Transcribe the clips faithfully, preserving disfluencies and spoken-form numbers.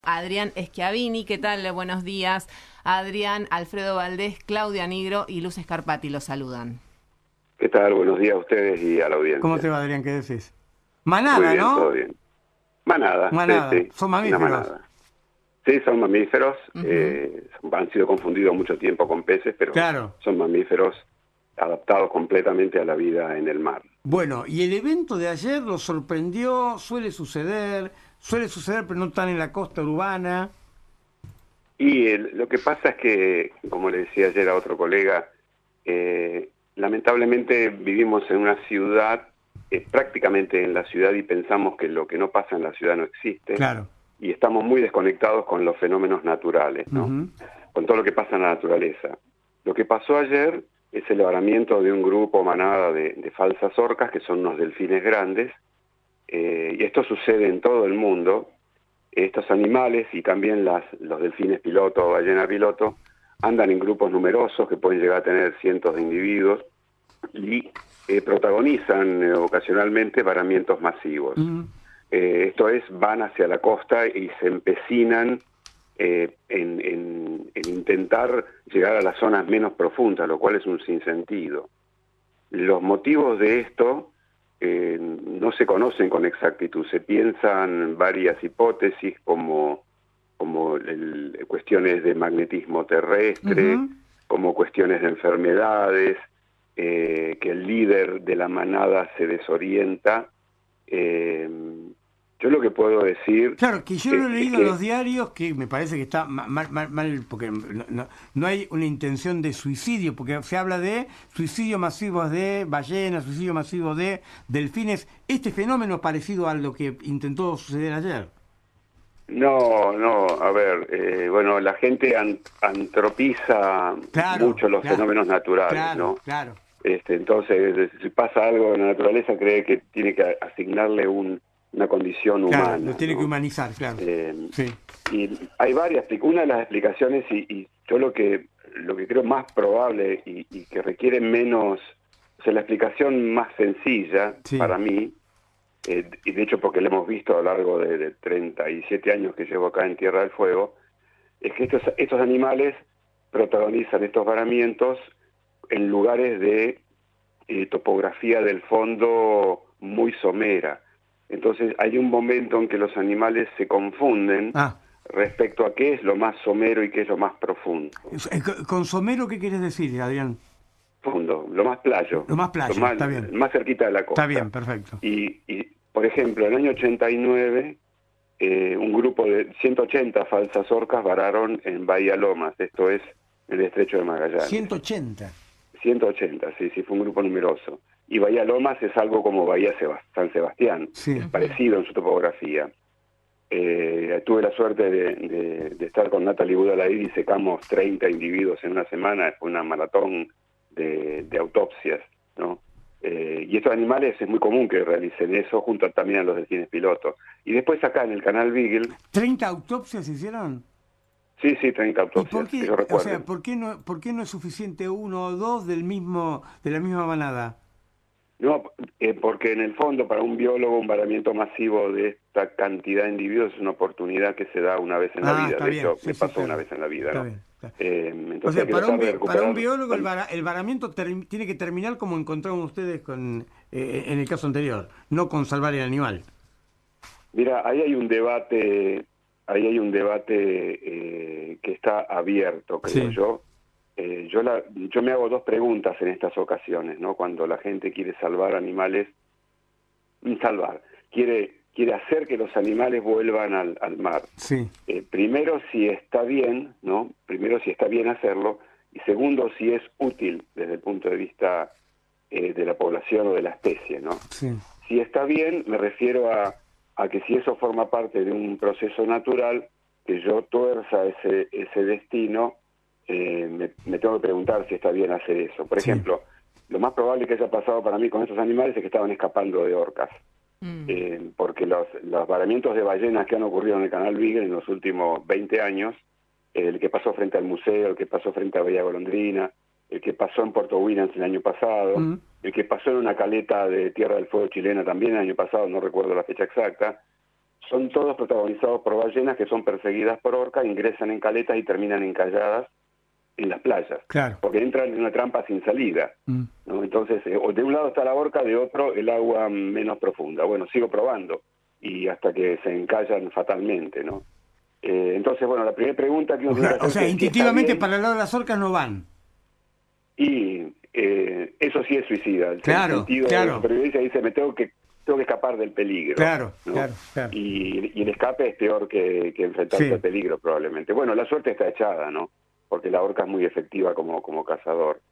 Adrián Schiavini, ¿qué tal? Buenos días. Adrián, Alfredo Valdés, Claudia Nigro y Luz Scarpati los saludan. ¿Qué tal? Buenos días a ustedes y a la audiencia. ¿Cómo te va, Adrián? ¿Qué decís? Muy Manada, bien, todo ¿no? bien. Manada, Manada. sí, sí. Son Una mamíferos. manada. Sí, son mamíferos. Ujú. eh, han sido confundidos mucho tiempo con peces, pero Claro. son mamíferos adaptados completamente a la vida en el mar. Bueno, y el evento de ayer lo sorprendió, suele suceder, suele suceder, pero no tan en la costa urbana. Y el- lo que pasa es que, como le decía ayer a otro colega, eh, lamentablemente vivimos en una ciudad, eh, prácticamente en la ciudad, y pensamos que lo que no pasa en la ciudad no existe. Claro. Y estamos muy desconectados con los fenómenos naturales, ¿no? Ujú. Con todo lo que pasa en la naturaleza. Lo que pasó ayer es el varamiento de un grupo manada de, de falsas orcas, que son unos delfines grandes, eh, y esto sucede en todo el mundo. Estos animales y también las, los delfines piloto o ballena piloto andan en grupos numerosos que pueden llegar a tener cientos de individuos y eh, protagonizan eh, ocasionalmente varamientos masivos. Ujú. Eh, esto es, van hacia la costa y se empecinan eh, en, en, en intentar llegar a las zonas menos profundas, lo cual es un sinsentido. Los motivos de esto eh, no se conocen con exactitud, se piensan varias hipótesis como, como el, cuestiones de magnetismo terrestre, Ujú. como cuestiones de enfermedades, eh, que el líder de la manada se desorienta. Eh, yo lo que puedo decir Claro, que yo es, lo he es leído en que los diarios, que me parece que está ma- mal, mal, mal, porque no, no- no hay una intención de suicidio, porque se habla de suicidio masivo de ballenas, suicidio masivo de delfines. Este fenómeno es parecido a lo que intentó suceder ayer. no, no, a ver, eh, bueno, la gente an- antropiza Claro, mucho los claro, fenómenos naturales, claro, ¿no? claro. Este, entonces, si pasa algo en la naturaleza, cree que tiene que asignarle un, una condición Claro, humana, lo tiene que ¿no? humanizar, claro. Eh, Sí. y hay varias, una de las explicaciones, y, y yo lo que lo que creo más probable y, y que requiere menos, o sea, la explicación más sencilla Sí. para mí, eh, y de hecho porque lo hemos visto a lo largo de, de treinta y siete años que llevo acá en Tierra del Fuego, es que estos, estos animales protagonizan estos varamientos en lugares de eh, topografía del fondo muy somera. Entonces hay un momento en que los animales se confunden Ah, respecto a qué es lo más somero y qué es lo más profundo. eh, con con somero, ¿qué quieres decir, Adrián? Profundo, lo más playo, Lo más lo playa, más, está bien. más cerquita de la Está costa. bien, perfecto. Y, y, por ejemplo, en el año ochenta y nueve, eh, un grupo de ciento ochenta falsas orcas vararon en Bahía Lomas, esto es en el estrecho de Magallanes. ciento ochenta. ciento ochenta, sí, sí, fue un grupo numeroso. Y Bahía Lomas es algo como Bahía Sebas- San Sebastián, Sí. es Ujú. parecido en su topografía. Eh, tuve la suerte de, de, de estar con Natalie Budalaid y secamos treinta individuos en una semana, fue una maratón de, de autopsias, ¿no? Eh, y estos animales es muy común que realicen eso junto también a los delfines pilotos. Y después acá en el canal Beagle, ¿treinta autopsias se hicieron? sí, sí, treinta ¿Y por autopsias, que qué, yo o sea, recuerde. por qué no, por qué no es suficiente uno o dos del mismo, de la misma manada? No, eh, porque en el fondo para un biólogo un varamiento masivo de esta cantidad de individuos es una oportunidad que se da una vez en la Ah, vida. está De bien, hecho, sí, me sí, pasó una claro. vez en la vida, Está ¿no? bien. Está. Eh, O entonces sea, hay que para un, tratar de bi- para un recuperar... biólogo el, la- vara- el varamiento ter- tiene que terminar como encontraron ustedes con, eh, en el caso anterior, no con salvar el animal. Mira, ahí hay un debate, ahí hay un debate eh, que está abierto, creo Sí. yo. Eh, yo, la, yo me hago dos preguntas en estas ocasiones, ¿no? Cuando la gente quiere salvar animales, mm, salvar, quiere, quiere hacer que los animales vuelvan al, al mar. Sí. Eh, primero, si está bien, ¿no? Primero, si está bien hacerlo, y segundo, si es útil desde el punto de vista eh, de la población o de la especie, ¿no? Sí. Si está bien, me refiero a, a que si eso forma parte de un proceso natural, que yo tuerza ese, ese destino, eh, me, me tengo que preguntar si está bien hacer eso. Por Sí. ejemplo, lo más probable que haya pasado para mí con estos animales es que estaban escapando de orcas. Mm. Eh, porque los, los varamientos de ballenas que han ocurrido en el canal Beagle en los últimos veinte años, eh, el que pasó frente al museo, el que pasó frente a Bahía Golondrina, el que pasó en Puerto Williams el año pasado, Mm. el que pasó en una caleta de Tierra del Fuego chilena también el año pasado, no recuerdo la fecha exacta, son todos protagonizados por ballenas que son perseguidas por orcas, ingresan en caletas y terminan encalladas en las playas, claro, porque entran en una trampa sin salida, mm. ¿no? Entonces, eh, de un lado está la orca, de otro el agua menos profunda. Bueno, sigo probando, y hasta que se encallan fatalmente, ¿no? Eh, entonces, bueno, la primera pregunta que uno O tiene sea, que o hacer sea es si intuitivamente está bien, para el lado de las orcas no van. y eh, eso sí es suicida. El Claro, sentido claro. de supervivencia dice, me tengo que tengo que escapar del peligro. Claro, ¿no? claro, claro. Y, y el escape es peor que, que enfrentarse Sí. al peligro, probablemente. Bueno, la suerte está echada, ¿no? Porque la orca es muy efectiva como, como cazador.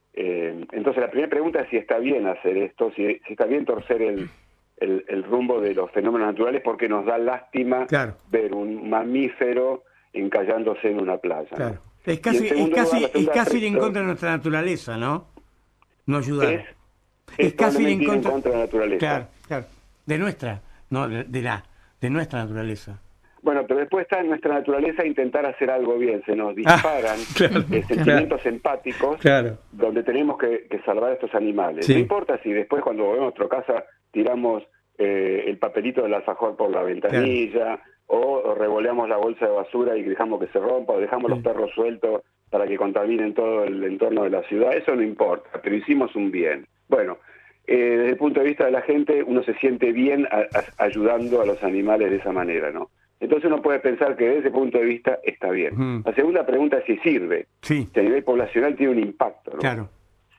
Eh, entonces, la primera pregunta es si está bien hacer esto, si, si está bien torcer el, el, el rumbo de los fenómenos naturales, porque nos da lástima Claro. ver un mamífero encallándose en una playa, ¿no? Claro. Es Y casi, en es segundo casi, lugar, la es segunda casi ir pre- en contra de nuestra naturaleza, ¿no? No ayudar. es, Es es casi ir en probablemente ir en contra, contra de la naturaleza. Claro, claro. De nuestra, no de, de la, de nuestra naturaleza. Bueno, pero después está en nuestra naturaleza intentar hacer algo bien. Se nos disparan Ah, claro, eh, sentimientos empáticos Claro. donde tenemos que, que salvar a estos animales. Sí. No importa si después cuando volvemos a nuestra casa tiramos eh, el papelito del alfajor por la ventanilla, o, o revoleamos la bolsa de basura y dejamos que se rompa, o dejamos Sí. los perros sueltos para que contaminen todo el entorno de la ciudad. Eso no importa, pero hicimos un bien. Bueno, eh, desde el punto de vista de la gente, uno se siente bien a, a, ayudando a los animales de esa manera, ¿no? Entonces uno puede pensar que desde ese punto de vista está bien. Ujú. La segunda pregunta es si sirve. Sí, Si a nivel poblacional tiene un impacto, ¿no? claro.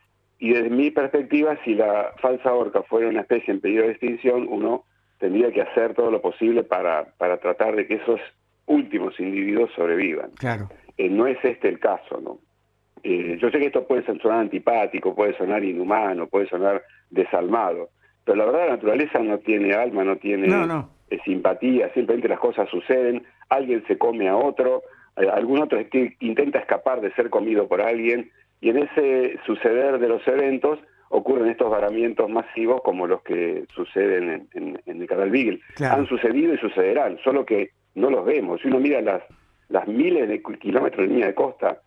Y desde mi perspectiva, si la falsa orca fuera una especie en peligro de extinción, uno tendría que hacer todo lo posible para, para tratar de que esos últimos individuos sobrevivan. Claro. Eh, no es este el caso, ¿no? Eh, yo sé que esto puede sonar antipático, puede sonar inhumano, puede sonar desalmado, pero la verdad la naturaleza no tiene alma, no tiene No, no. eh, simpatía, simplemente las cosas suceden, alguien se come a otro, eh, algún otro que intenta escapar de ser comido por alguien, y en ese suceder de los eventos ocurren estos varamientos masivos como los que suceden en, en, en el canal Beagle. Claro. Han sucedido y sucederán, solo que no los vemos. Si uno mira las, las miles de kilómetros de línea de costa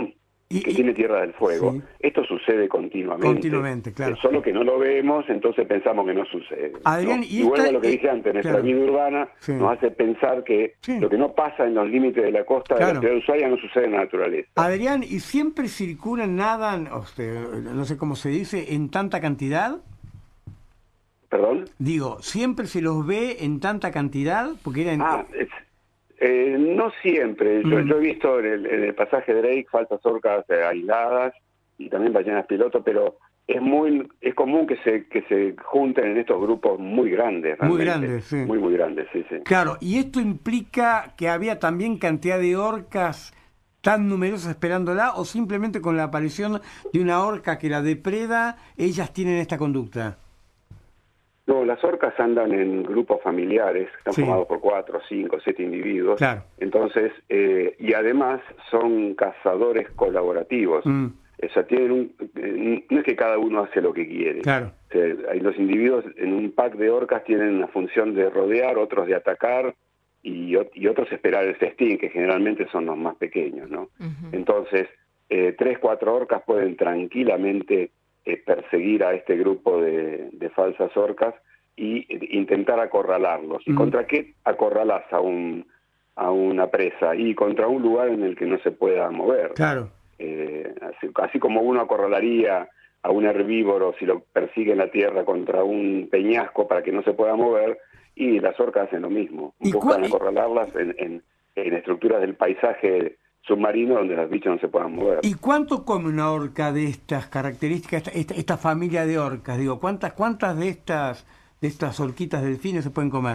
Y, que y- tiene Tierra del Fuego, sí. esto sucede continuamente. Continuamente, claro. Eh, solo que no lo vemos, entonces pensamos que no sucede. Adrián, ¿no? y Y vuelvo esta- a lo que y- dije antes, nuestra claro. vida urbana Sí. nos hace pensar que Sí. lo que no pasa en los límites de la costa de Claro. la ciudad de Ushuaia no sucede en la naturaleza. Adrián, ¿y siempre circulan, nadan, o sea, no sé cómo se dice, en tanta cantidad? ¿Perdón? Digo, ¿siempre se los ve en tanta cantidad? Porque eran... Ah, es- eh, no siempre. Yo, Mm. yo he visto en el, en el pasaje Drake falsas orcas eh, aisladas y también ballenas piloto, pero es muy es común que se que se junten en estos grupos muy grandes. Muy realmente. grandes, sí. Muy, muy grandes, sí, sí. Claro, y esto implica que había también cantidad de orcas tan numerosas esperándola, o simplemente con la aparición de una orca que la depreda, ellas tienen esta conducta. No, las orcas andan en grupos familiares, están Sí. formados por cuatro, cinco, siete individuos. Claro. Entonces, eh, y además son cazadores colaborativos. Mm, O sea, tienen un, eh, no es que cada uno hace lo que quiere. claro, O sea, hay los individuos en un pack de orcas tienen una función de rodear, otros de atacar y, ot- y otros esperar el festín, que generalmente son los más pequeños, ¿no? Ujú. Entonces, eh, tres, cuatro orcas pueden tranquilamente eh, perseguir a este grupo de, de falsas orcas y eh, intentar acorralarlos. ¿Y Mm. contra qué acorralas a un a una presa? Y contra un lugar en el que no se pueda mover. claro. Eh, así, así como uno acorralaría a un herbívoro si lo persigue en la tierra contra un peñasco para que no se pueda mover, y las orcas hacen lo mismo. ¿Y Buscan cuál- y- acorralarlas en, en, en estructuras del paisaje submarino donde los bichos no se puedan mover. ¿Y cuánto come una orca de estas características, esta, esta, esta familia de orcas? Digo, ¿cuántas cuántas de estas de estas orquitas delfines se pueden comer?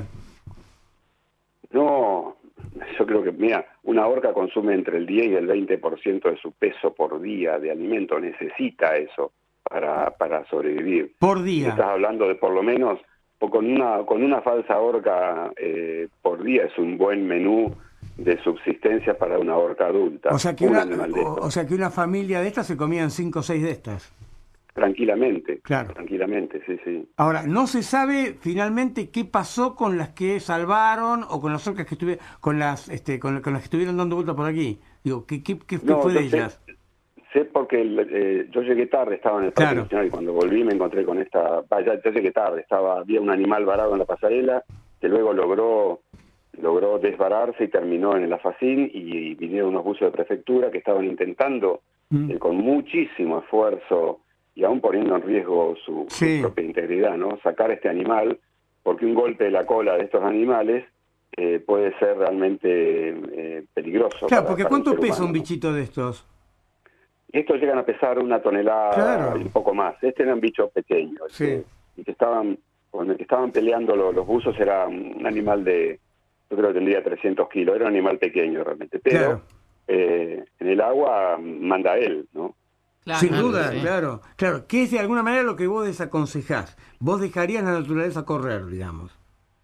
No, yo creo que, mira, una orca consume entre el diez y el veinte por ciento de su peso por día de alimento, necesita eso para, para sobrevivir. Por Estás día. hablando de por lo menos, o con una con una falsa orca eh, por día es un buen menú de subsistencia para una orca adulta. O sea que un una, animal de o, estos. o sea que una familia de estas se comían cinco o seis de estas. Tranquilamente, Claro. tranquilamente, sí, sí. Ahora, no se sabe finalmente qué pasó con las que salvaron o con las orcas que estuvieron, con las este, con, con las que estuvieron dando vuelta por aquí. Digo, ¿qué, qué, qué, qué No, fue yo de sé- ellas? Sé porque eh, yo llegué tarde, estaba en el Parque Claro. Nacional y cuando volví me encontré con esta, vaya, ya llegué tarde, estaba había un animal varado en la pasarela que luego logró logró desvararse y terminó en el Alfacín, y vinieron unos buzos de prefectura que estaban intentando mm. eh, con muchísimo esfuerzo y aún poniendo en riesgo su, sí. su propia integridad, ¿no? Sacar este animal, porque un golpe de la cola de estos animales eh, puede ser realmente eh, peligroso. Claro, para, porque para ¿cuánto pesa humano, un bichito de estos? Estos llegan a pesar una tonelada claro. y un poco más. Este eran bichos pequeños. Sí. Que, y que estaban, con el que estaban peleando los, los buzos era un animal de, yo creo que tendría trescientos kilos, era un animal pequeño realmente. Pero claro. eh, en el agua manda él, ¿no? Claro, Sin duda, sí. claro. Claro, que es de alguna manera lo que vos desaconsejás. Vos dejarías la naturaleza correr, digamos.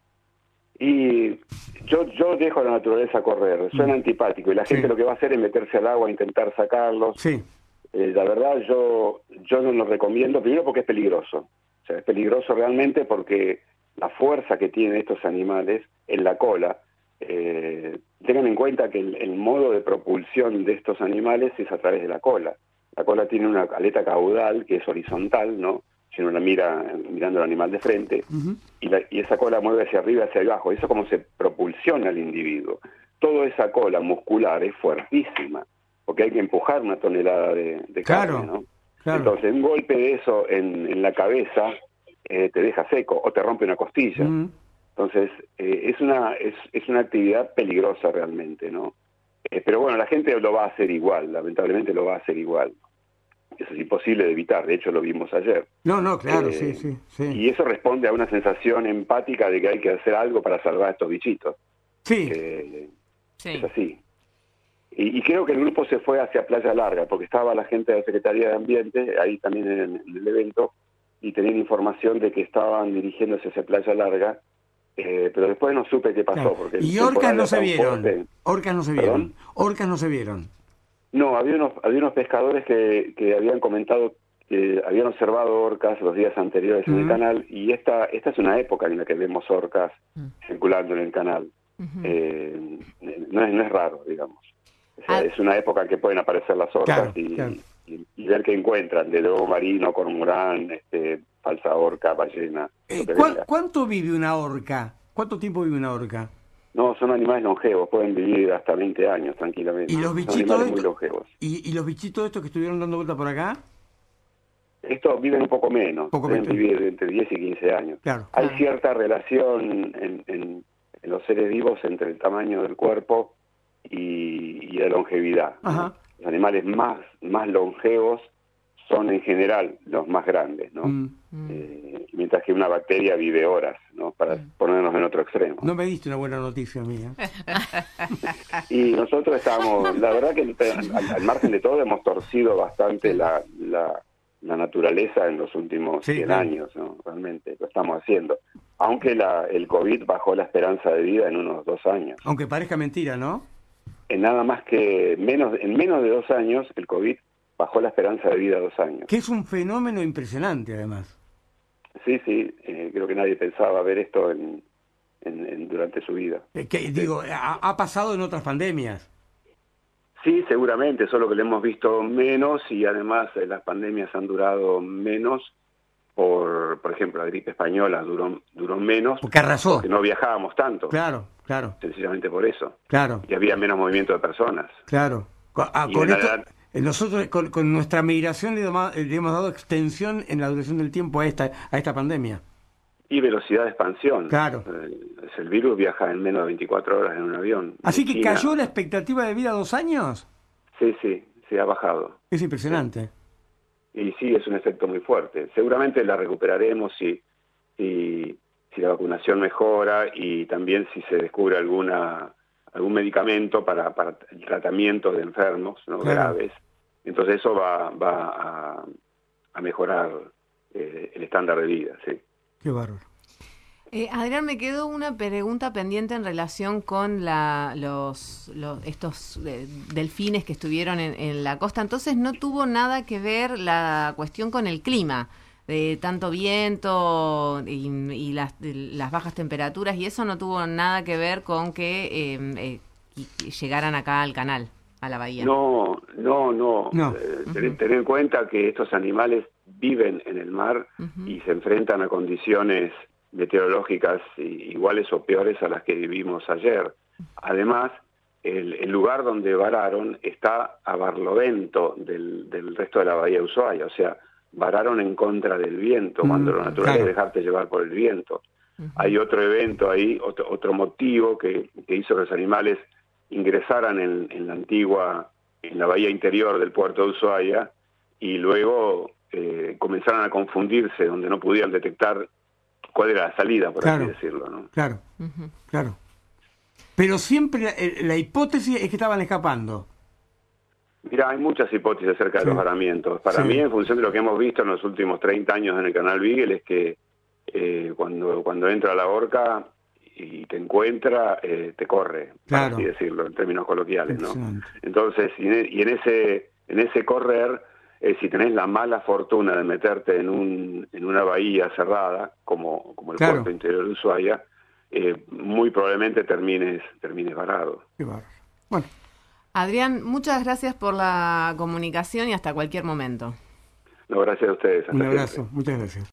Y yo yo dejo la naturaleza correr. Suena mm. antipático. Y la gente sí. lo que va a hacer es meterse al agua, intentar sacarlos. Sí. Eh, la verdad, yo yo no lo recomiendo. Primero porque es peligroso. O sea, es peligroso realmente porque la fuerza que tienen estos animales en la cola. Eh, tengan en cuenta que el, el modo de propulsión de estos animales es a través de la cola. La cola tiene una aleta caudal que es horizontal, ¿no? Si uno la mira mirando al animal de frente, uh-huh. y, la, y esa cola mueve hacia arriba, hacia abajo. Eso es como se propulsiona al individuo. Toda esa cola muscular es fuertísima, porque hay que empujar una tonelada de, de claro, carne, ¿no? Claro. Entonces, un golpe de eso en, en la cabeza eh, te deja seco o te rompe una costilla. Uh-huh. Entonces, eh, es una es, es una actividad peligrosa realmente, ¿no? Eh, pero bueno, la gente lo va a hacer igual, lamentablemente lo va a hacer igual. Eso es imposible de evitar, de hecho lo vimos ayer. No, no, claro, eh, sí, sí, sí. Y eso responde a una sensación empática de que hay que hacer algo para salvar a estos bichitos. Sí. Eh, sí. Es así. Y, y creo que el grupo se fue hacia Playa Larga, porque estaba la gente de la Secretaría de Ambiente, ahí también en, en el evento, y tenían información de que estaban dirigiéndose hacia Playa Larga, eh, pero después no supe qué pasó. Claro. Porque y orcas no se vieron. Fuerte. Orcas no se vieron. ¿Perdón? Orcas no se vieron. No, había unos, había unos pescadores que, que habían comentado que habían observado orcas los días anteriores uh-huh. en el canal, y esta esta es una época en la que vemos orcas uh-huh. circulando en el canal. Uh-huh. Eh, no, es, no es raro, digamos. O sea, ah. Es una época en que pueden aparecer las orcas claro, y, claro. Y, y ver qué encuentran, de lobo marino, cormorán, este, falsa orca, ballena. Eh, ¿cu- ¿Cuánto vive una orca? ¿Cuánto tiempo vive una orca? No, son animales longevos, pueden vivir hasta veinte años tranquilamente. ¿Y los bichitos son animales esto, muy longevos. ¿y, ¿Y los bichitos estos que estuvieron dando vuelta por acá? Estos viven un poco menos, poco pueden menos. vivir entre diez y quince años. Claro. Hay Ah. cierta relación en, en, en los seres vivos entre el tamaño del cuerpo y, y la longevidad. Ajá. Los animales más, más longevos son en general los más grandes, ¿no? Mm. Eh, mientras que una bacteria vive horas, ¿no? Para mm. ponernos en otro extremo. No me diste una buena noticia mía. Y nosotros estamos, la verdad que al, al margen de todo hemos torcido bastante la, la, la naturaleza en los últimos sí, cien claro. años, ¿no? Realmente lo estamos haciendo. Aunque la, el COVID bajó la esperanza de vida en unos dos años. Aunque parezca mentira, ¿no? En nada más que menos, en menos de dos años el COVID bajó la esperanza de vida dos años. Que es un fenómeno impresionante, además. Sí, sí, eh, creo que nadie pensaba ver esto en, en, en durante su vida. Eh, que, digo, ha, ha pasado en otras pandemias. Sí, seguramente, solo que lo hemos visto menos y además eh, las pandemias han durado menos. Por, por ejemplo, la gripe española duró, duró menos. Porque arrasó. Porque no viajábamos tanto. Claro, claro. Sencillamente por eso. Claro. Y había menos movimiento de personas. Claro. Con, ah, con esto... Edad, Nosotros con, con nuestra migración le hemos, le hemos dado extensión en la duración del tiempo a esta a esta pandemia. Y velocidad de expansión. Claro. El, el virus viaja en menos de veinticuatro horas en un avión. Así que China, cayó la expectativa de vida a dos años. Sí, sí, sí ha bajado. Es impresionante. Sí. Y sí, es un efecto muy fuerte. Seguramente la recuperaremos si, si, si la vacunación mejora y también si se descubre alguna algún medicamento para, para el tratamiento de enfermos, ¿no? Claro. Graves. Entonces eso va, va a, a mejorar eh, el estándar de vida, sí. Qué bárbaro. Eh, Adrián, me quedó una pregunta pendiente en relación con la, los, los estos eh, delfines que estuvieron en, en la costa. Entonces no tuvo nada que ver la cuestión con el clima, de tanto viento y, y las, las bajas temperaturas, y eso no tuvo nada que ver con que eh, eh, llegaran acá al canal, a la bahía. No, no, no. no. Eh, uh-huh. ten, ten en cuenta que estos animales viven en el mar uh-huh. y se enfrentan a condiciones meteorológicas iguales o peores a las que vivimos ayer. Además, el, el lugar donde vararon está a barlovento del, del resto de la bahía de Ushuaia, o sea, vararon en contra del viento, mm, cuando lo natural claro. es dejarte llevar por el viento. Uh-huh. Hay otro evento ahí, otro, otro motivo que, que hizo que los animales ingresaran en, en la antigua, en la bahía interior del puerto de Ushuaia, y luego eh, comenzaron a confundirse, donde no podían detectar cuál era la salida, por claro, así decirlo, ¿no? Claro, uh-huh. claro. Pero siempre la, la hipótesis es que estaban escapando. Mira, hay muchas hipótesis acerca sí. de los varamientos. Para sí. mí, en función de lo que hemos visto en los últimos treinta años en el canal Beagle, es que eh, cuando, cuando entra la orca y te encuentra, eh, te corre, claro. por así decirlo, en términos coloquiales, ¿no? Entonces, y en ese, en ese correr, eh, si tenés la mala fortuna de meterte en un en una bahía cerrada, como, como el claro. puerto interior de Ushuaia, eh, muy probablemente termines, termines varado. Qué barro. Bueno. Adrián, muchas gracias por la comunicación y hasta cualquier momento. No, gracias a ustedes. Hasta Un abrazo, siempre. Muchas gracias.